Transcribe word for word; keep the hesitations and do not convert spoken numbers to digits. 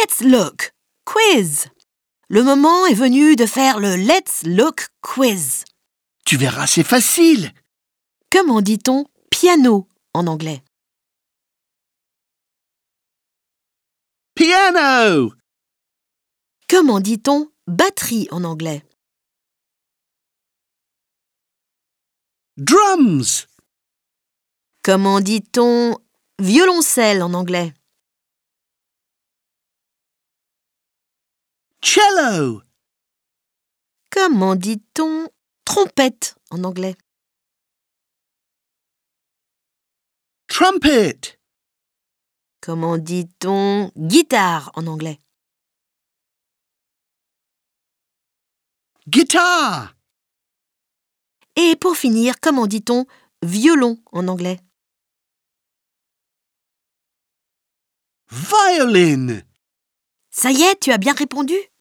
Let's look quiz. Le moment est venu de faire le Let's look quiz. Tu verras, c'est facile. Comment dit-on piano en anglais? Piano. Comment dit-on batterie en anglais? Drums. Comment dit-on violoncelle en anglais? Cello. Comment dit-on trompette en anglais? Trumpet. Comment dit-on guitare en anglais? Guitar. Et pour finir, comment dit-on violon en anglais? Violin. Ça y est, tu as bien répondu?